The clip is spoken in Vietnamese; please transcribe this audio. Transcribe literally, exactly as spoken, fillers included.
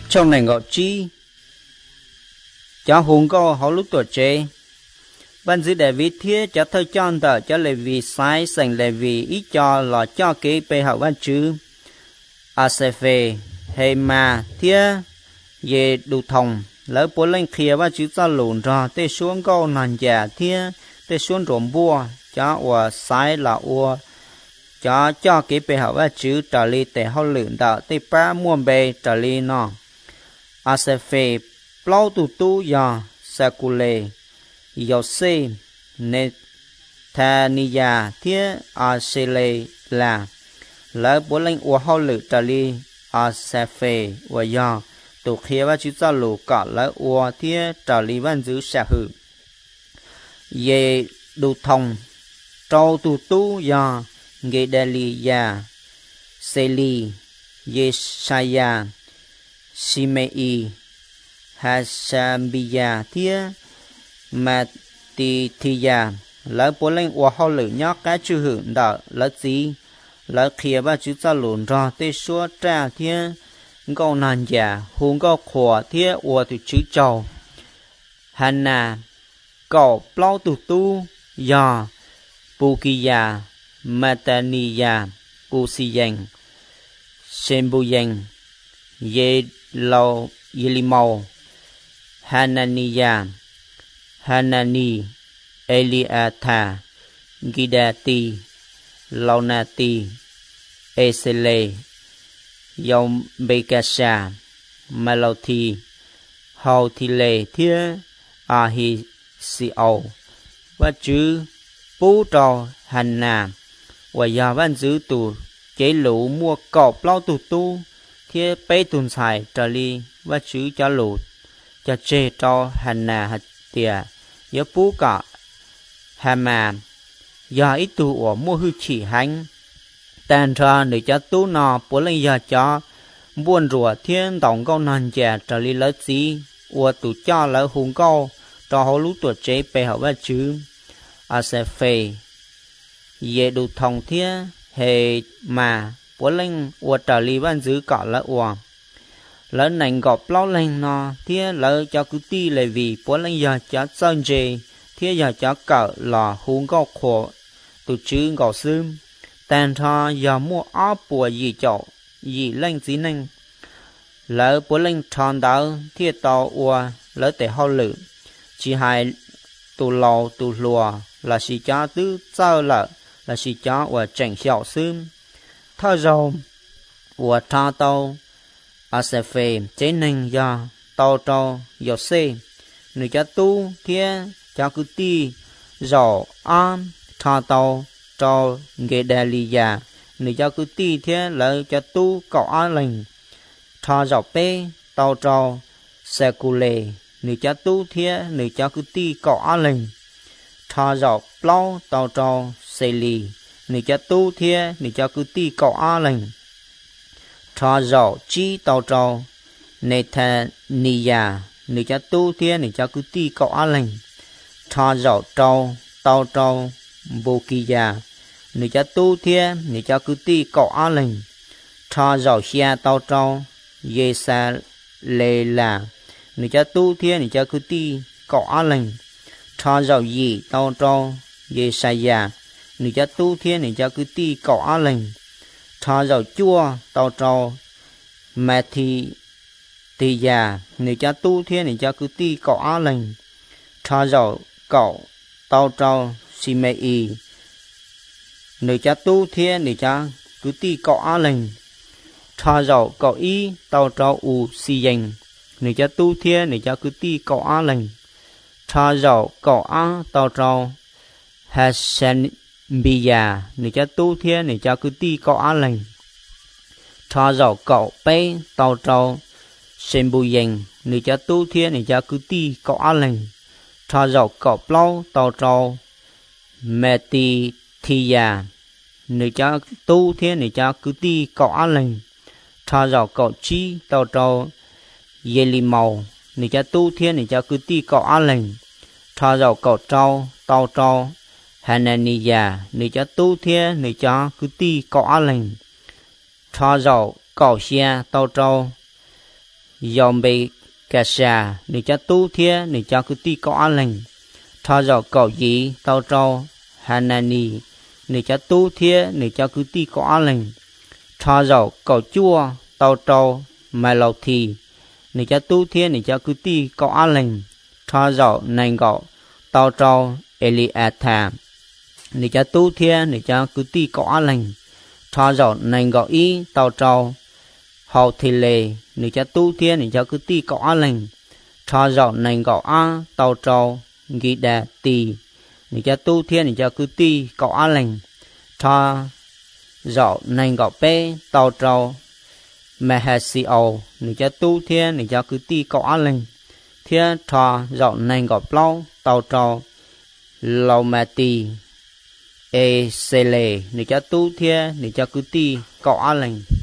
trong này ngọ chi cho hùng có họ lúc tuổi trẻ ban dưới đại vị thiết cho thơ chọn tờ cho lệ vì sai sành lệ vì ít cho là cho kế bề hậu văn chữ a c f hay mà thiết về đủ thông lỡ bố lên kia và chữ ra lùn ra tê xuống câu nàn giả thiết tê xuống rộm bùa cho và sai là ua cho cho kế bề hậu văn chữ trả lý tê hậu lưỡng đạo tê ba muôn bề trả lý nó a c f plau tu tu ya sakule yose netania thia asele la lỡ bố lên ua hậu lự trả lý asefe và ya tu khía và chữ ra lù cả lỡ ua thia trả lý văn giữ xa hư ye đủ thông trâu tu tu ya ge dali ya seli yeshaya simei Hasambiya thia Matithiya lỡ bố lên ua hậu lự nhóc cái chữ hưởng đạo lỡ gì lỡ khía và chữ ra lùn ra tê xua tra thia câu nàn giả hùng câu khổ thia ua từ chữ trầu Hana cậu plau tu tu ya Pukiya Mataniya Pusiyang Sembuyang Ye Lau Yelimau Hananiya Hanani Eliatha Gidati Launati Esele Yom Bekasha Malauthi Hautile Thia Ahi Siao và chữ bố trò hành nà và giờ văn giữ tù chế lũ mua cọp lau tù tu thia bê tùn xài trở li và chữ cho lũ cho chê cho hành nà hạt tìa nhớ bố cả hà mà giờ ít tù ở mua hư chỉ hành tàn ra để cho tu nọ bố lên giờ cho buồn rùa thiên tổng câu nàn chè trở li lớn gì ua tù cho lỡ hùng câu cho hỗ lũ tuổi chế bê hậu và chữ a sẽ phê ye đủ thông thia hệ mà bố lên ua trở li văn giữ cọ lỡ ua lỡ nành gọp lâu lên nó thia lỡ cho cứ ti lệ vì bố lên giờ cho sơn chê thia giờ cho cọ lò hùng câu khổ tụ chữ gọ xương tàn thọ giờ mua áp bùa gì chậu gì lên gì nành lỡ bố lên tròn đảo thia tàu ua lỡ để hao lử chỉ hai tụ lò tụ lùa là sĩ cha tứ sao lợ là sĩ cha và chỉnh xiao xương thao dầu và tha tàu a sẽ phê chế nành do tàu trâu dầu xe người cha tu thia cha cứ ti dầu am tha tàu trâu ghê đà lì già người cha cứ ti thia lỡ cha tu cọ á lành tha dầu pê tàu trâu xe cù lề người cha tu thia người cha cứ ti cọ á lành tha dọc plau tàu trâu xây lì người cha tu thia người cha cứ ti cọ á lành tha dọc chi tàu trâu nê thà nìya người cha tu thia người cha cứ ti cọ á lành tha dọc trâu tàu trâu bồ kỳ già người cha tu thia người cha cứ ti cọ á lành tha dọc xia tàu trâu yê sa lê là người cha tu thia người cha cứ ti cọ á lành tha dầu gì tao trâu ye sa ya người cha tu thiên người cha cứ ti cọ á lành tha dầu chua tao trâu mà thì thì già người cha tu thiên người cha cứ ti cọ á lành tha dầu cọ tao trâu si mê y người cha tu thiên người cha cứ ti cọ á lành tha dầu cọ y tao trâu u si dành người cha tu thiên người cha cứ ti cọ á lành tha dầu cọ á tao trâu Hasanbiya người cha tu thiên người cha cứ ti cọ á lành tha dầu cọ pê tao trâu Sembuyang người cha tu thiên người cha cứ ti cọ á lành tha dầu cọ plau tao trâu Matithiya người cha tu thiên người cha cứ ti cọ á lành tha dầu cọ chi tao trâu Yelimau người cha tu thiên người cha cứ ti cọ á lành tha dầu cọ trâu tao trâu Hananiya người cha tu thiên người cha cứ ti cọ á lành tha dầu cọ xia tao trâu yom bê cà sa nửa cha tu thia nửa cha cứ ti có an lành thọ dọ cậu gì tao trâu Hanani nửa cha tu thia nửa cha cứ ti có an lành thọ dọ cậu chua tao trâu Malathi nửa cha tu thia nửa cha cứ ti có an lành thọ dọ nành cậu tao trâu Eliatha nửa cha tu thia nửa cha cứ ti có an lành thọ dọ nành cậu y tao trâu hậu thì lệ nửa cha tu thiên nửa cha cứ ti có an lành thọ dọ nành cậu a tao trâu ghi đà tì nửa cha tu thiên nửa cha cứ ti có an lành thọ dọ nành cậu pe tao trâu Mahasio nửa cha tu thiên nửa cha cứ ti có an lành thiên thọ dọ nành cậu plau tao trâu Lomati e sele nửa cha tu thiên nửa cha cứ ti có an lành